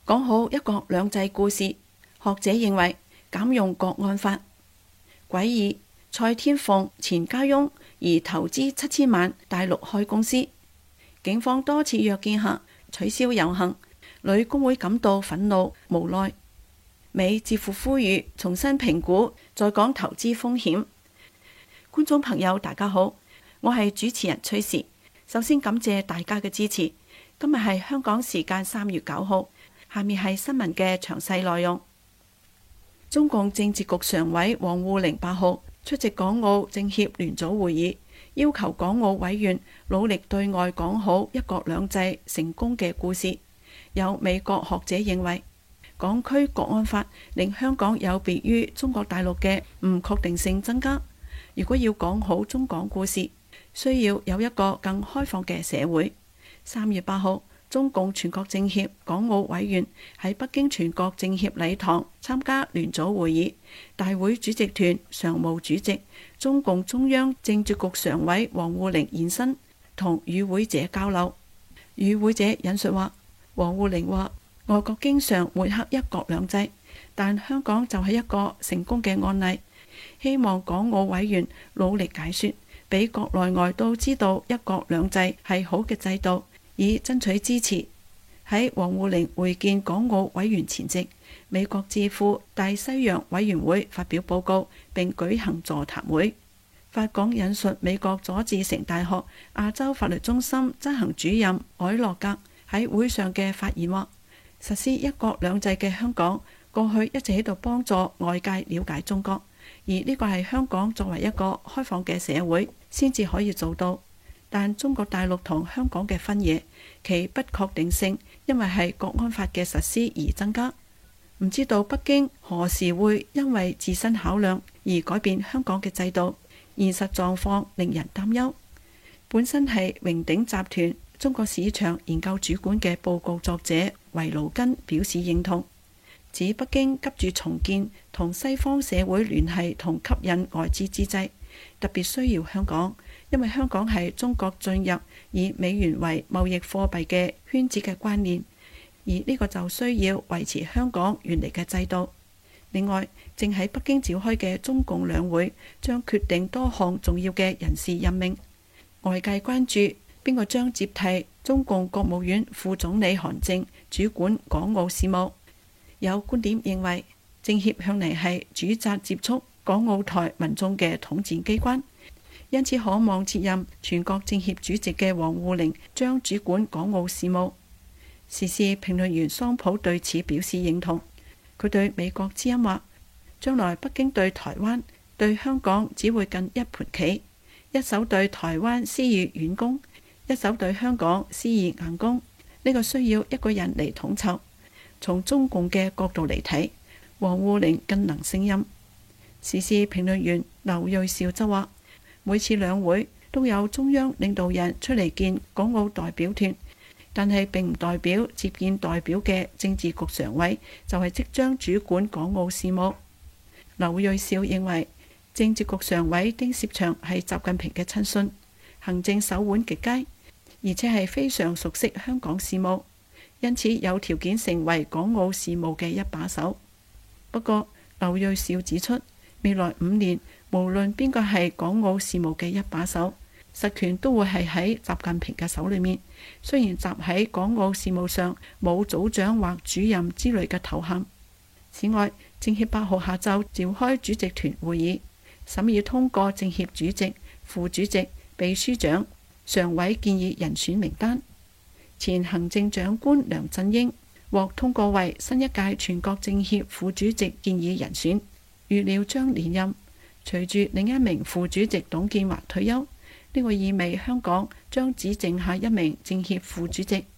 講好一國兩制故事，學者認為減用國安法。詭異，蔡天鳳前家翁而投資7000萬大陸開公司，警方多次約見下取消遊行，女工會感到憤怒無奈。美智庫呼籲重新評估在港投資風險。觀眾朋友大家好，我係主持人崔時，首先感謝大家嘅支持。今日係香港時間3月9號，下面係新聞嘅詳細內容。中共政治局常委王滬寧8號出席港澳政協聯組會議，要求港澳委員努力對外講好一國兩制成功嘅故事。有美國學者認為，港區國安法令香港有別於中國大陸嘅唔確定性增加。如果要講好中港故事，需要有一個更開放嘅社會。3月8號，中共全國政協港澳委員喺北京全國政協禮堂參加聯組會議，大會主席團常務主席、中共中央政治局常委王滬寧現身，同與會者交流。與會者引述話，王滬寧話：外國經常抹黑一國兩制，但香港就係一個成功嘅案例。希望港澳委員努力解說，俾國內外都知道一國兩制係好嘅制度，以爭取支持。喺王滬寧會見港澳委員前夕，美國智庫大西洋委員會發表報告並舉行座談會。法港引述美國佐治城大學亞洲法律中心執行主任凱洛格喺會上嘅發言話：實施一國兩制嘅香港過去一直喺度幫助外界了解中國，而呢個係香港作為一個開放嘅社會先至可以做到。但中國大陸同香港嘅分野，其不確定性因為係國安法嘅實施而增加。唔知道北京何時會因為自身考量而改變香港嘅制度，現實狀況令人擔憂。本身係榮鼎集團中國市場研究主管嘅報告作者維盧根表示認同，指北京急住重建同西方社會聯繫同吸引外資之際，特別需要香港，因為香港係中國進入以美元為貿易貨幣嘅圈子嘅關聯，而呢個就需要維持香港原嚟嘅制度。另外，正喺北京召開嘅中共兩會將決定多項重要嘅人事任命，外界關注邊個將接替中共國務院副總理韓正主管港澳事務。有觀點認為，政協向嚟係主責接觸港澳台民眾嘅統戰機關，因此可望接任全國政協主席嘅王滬寧將主管港澳事務。時事評論員桑普對此表示認同。佢對美國之音話：將來北京對台灣、對香港只會近一盤棋，一手對台灣施以軟攻，一手對香港施以硬攻。呢個需要一個人嚟統籌。從中共嘅角度嚟睇，王滬寧更能勝任。時事評論員劉銳紹則話：每次兩會都有中央領導人出嚟見港澳代表團，但係並唔代表接見代表嘅政治局常委就係即將主管港澳事務。劉銳紹認為，政治局常委丁薛祥係習近平嘅親信，行政手腕極佳，而且係非常熟悉香港事務，因此有條件成為港澳事務嘅一把手。不過，劉銳紹指出，未來5年無論邊個係港澳事務嘅一把手，實權都會係喺習近平嘅手裏面。雖然習喺港澳事務上冇組長或主任之類嘅頭銜。此外，政協8號下晝召開主席團會議，審議通過政協主席、副主席、秘書長、常委建議人選名單。前行政長官梁振英獲通過為新一屆全國政協副主席建議人選，預料將連任。隨住另一名副主席董建華退休，呢個意味香港將只剩下一名政協副主席。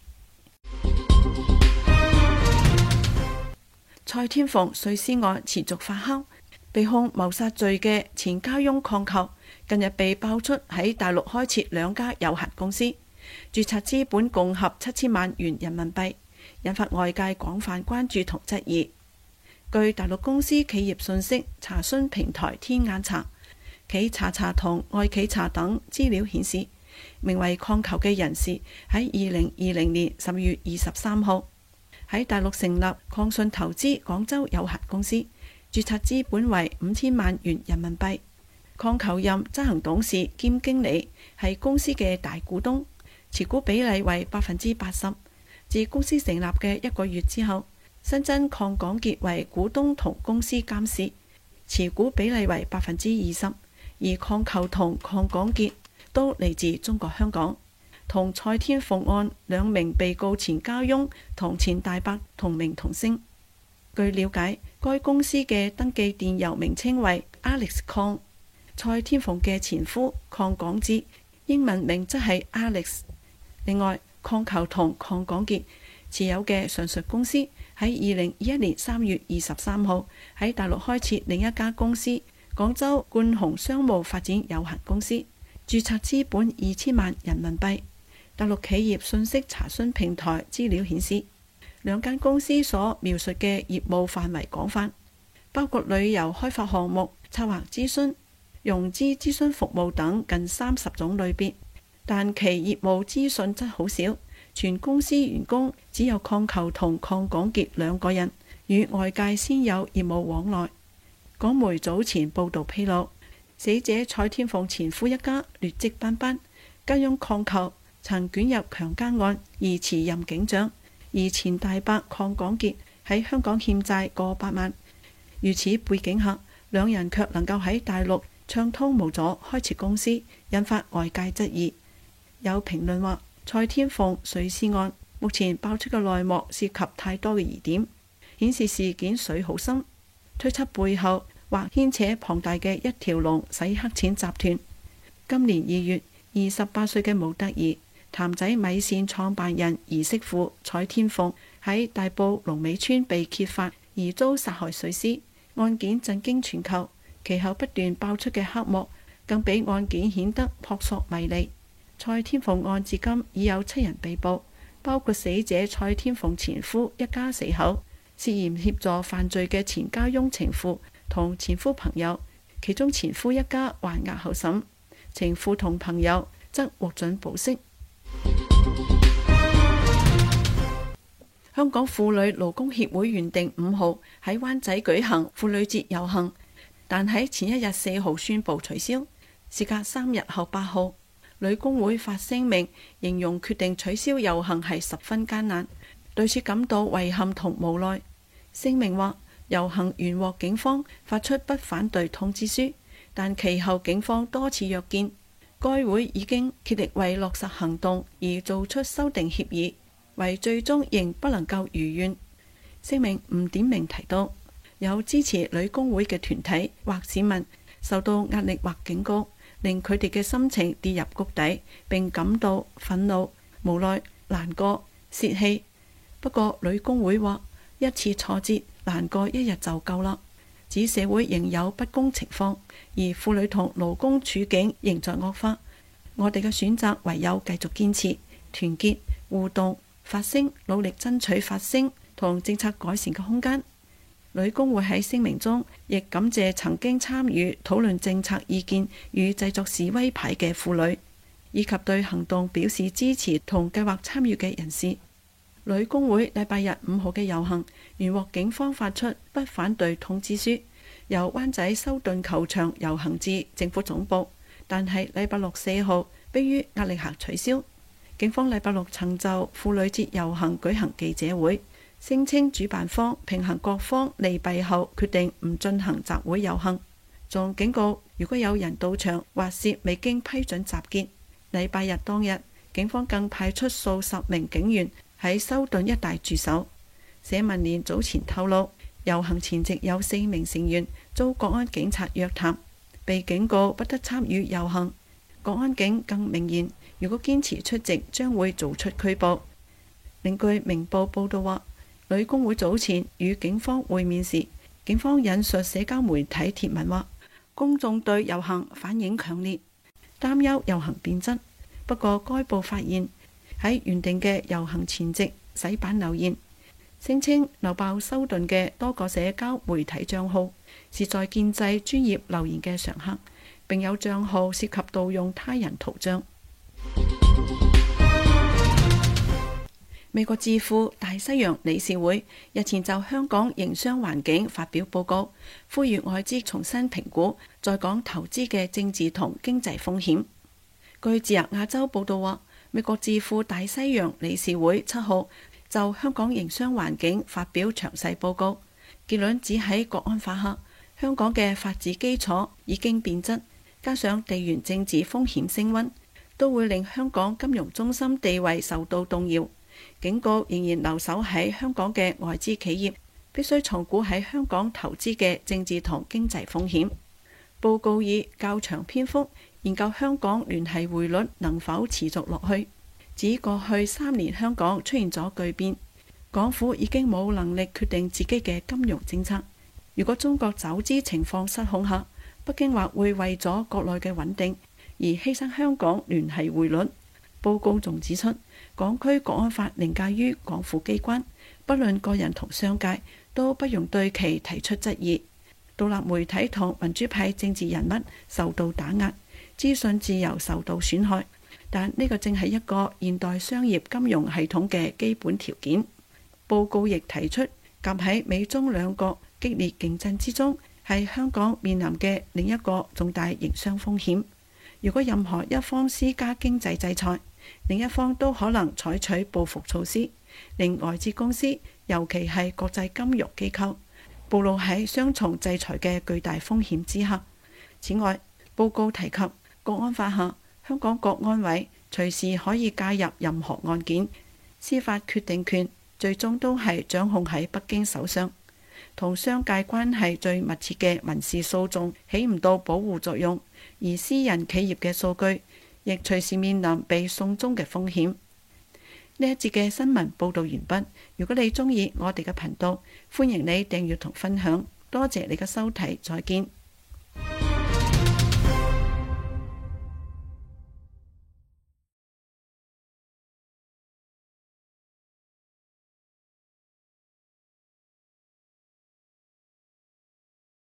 蔡天鳳碎屍案持續發酵，被控謀殺罪嘅前家翁鄺球近日被爆出喺大陸開設2家有限公司，註冊資本共合7000萬元人民幣，引發外界廣泛關注同質疑。據大陸公司企業信息查詢平台天眼查、企查查同愛企查等資料顯示，名為鄺球嘅人士喺2020年12月23號喺大陸成立抗信投資廣州有限公司，註冊資本為5000萬元人民幣。鄺球任執行董事兼經理，係公司嘅大股東，持股比例為80%。自公司成立嘅1個月之後，新增鄺港傑為股東同公司監事，持股比例為20%。而鄺球同鄺港傑都嚟自中國香港。同蔡天鳳案2名被告錢家雍同錢大伯同名同姓。據了解，該公司嘅登記電郵名稱為 Alex Kong。蔡天鳳嘅前夫鄺港智英文名則係 Alex。另外，鄺球同鄺港傑持有嘅上述公司喺2021年3月23號喺大陸開設另一家公司廣州冠宏商務發展有限公司，註冊資本2000萬人民幣。大陸企業信息查詢平台資料顯示，兩間公司所描述嘅業務範圍廣泛，包括旅遊開發項目、策劃諮詢、融資諮詢服務等近30種類別，但其業務資訊則好少。全公司員工只有鄺球同鄺港傑2個人，與外界先有業務往來。港媒早前報導披露，死者蔡天鳳前夫一家劣跡斑斑，家翁鄺球曾捲入強姦案而辭任警長，而錢大伯鄺港傑喺香港欠債過百萬。如此背景下，兩人卻能夠喺大陸暢通無阻開設公司，引發外界質疑。有評論話，蔡天鳳碎屍案目前爆出嘅內幕涉及太多嘅疑點，顯示事件水好深，推測背後或牽扯龐大嘅一條龍洗黑錢集團。今年2月，28歲嘅模特兒譚仔米線創辦人兒媳婦蔡天鳳喺大埔龍尾村被揭發而遭殺害碎屍，案件震驚全球。其後不斷爆出嘅黑幕，更比案件顯得撲朔迷離。蔡天鳳案至今已有7人被捕，包括死者蔡天鳳前夫一家4口，涉嫌協助犯罪嘅錢家雍情婦同前夫朋友，其中前夫一家還押候審，情婦同朋友則獲准保釋。香港婦女勞工協會原定5號喺灣仔舉行婦女節遊行，但喺前一日4號宣布取消。事隔3日後8號，女工會發聲明，形容決定取消遊行係十分艱難，對此感到遺憾同無奈。聲明話，遊行原獲警方發出不反對通知書，但其後警方多次約見，該會已經竭力為落實行動而做出修訂協議，為最終仍不能夠如願。聲明唔點名提到有支持女工會嘅團體或市民受到壓力或警告，令佢哋嘅心情跌入谷底，並感到憤怒、無奈、難過、泄氣。不過女工會話，一次挫折難過1日就夠啦，指社會仍有不公情況，而婦女同勞工處境仍在惡化。我哋嘅選擇唯有繼續堅持、團結、互動、發聲，努力爭取發聲同政策改善嘅空間。女工會喺聲明中亦感謝曾經參與討論政策意見與製作示威牌嘅婦女，以及對行動表示支持同計劃參與嘅人士。女工會禮拜日5號嘅遊行原獲警方發出不反對通知書，由灣仔修頓球場遊行至政府總部，但係禮拜六4號迫於壓力下取消。警方禮拜六曾就婦女節遊行舉行記者會，聲稱主辦方平衡各方利弊後決定唔進行集會遊行，仲警告如果有人到場或涉未經批准集結。禮拜日當日，警方更派出數十名警員喺修頓一帶駐守。社民連早前透露，遊行前夕有4名成員遭國安警察約談，被警告不得參與遊行。國安警更明言，如果堅持出席，將會做出拘捕。另據明報報道話，女工會早前與警方會面時，警方引述社交媒體貼文話，公眾對遊行反應強烈，擔憂遊行變質。不過該報發現喺原定嘅遊行前夕洗版留言，聲稱流爆修頓嘅多個社交媒體帳號是在建制專頁留言嘅常客，並有帳號涉及盜用他人圖像。 美國智庫大西洋理事會日前就香港營商環境發表報告，呼籲外資重新評估在港投資嘅政治同經濟風險。據自由亞洲報道話，美國智庫大西洋理事會7號就香港營商環境發表詳細報告，結論指喺國安法下，香港嘅法治基礎已經變質，加上地緣政治風險升溫，都會令香港金融中心地位受到動搖。警告仍然留守喺香港嘅外資企業必須重估喺香港投資嘅政治同經濟風險。報告以較長篇幅研究香港聯繫匯率能否持續落去，指過去3年香港出現咗巨變，港府已經冇能力決定自己嘅金融政策。如果中國走資情況失控下，北京或會為咗國內嘅穩定而犧牲香港聯繫匯率。報告仲指出，港區國安法凌駕於港府機關，不論個人同商界都不容對其提出質疑。獨立媒體同民主派政治人物受到打壓，資訊自由受到損害，但呢個正係一個現代商業金融系統嘅基本條件。報告亦提出，夾喺美中兩國激烈競爭之中，係香港面臨嘅另一個重大營商風險。如果任何一方施加經濟制裁，另一方都可能採取報復措施，令外資公司，尤其係國際金融機構，暴露喺雙重制裁嘅巨大風險之下。此外，報告提及國安法下，香港國安委隨時可以介入任何案件，司法決定權最終都係掌控喺北京手上。同商界關係最密切嘅民事訴訟起唔到保護作用，而私人企業嘅數據亦隨時面臨被送中嘅風險。呢一節嘅新聞報道完畢。如果你鍾意我哋嘅頻道，歡迎你訂閱同分享。多謝你嘅收睇，再見。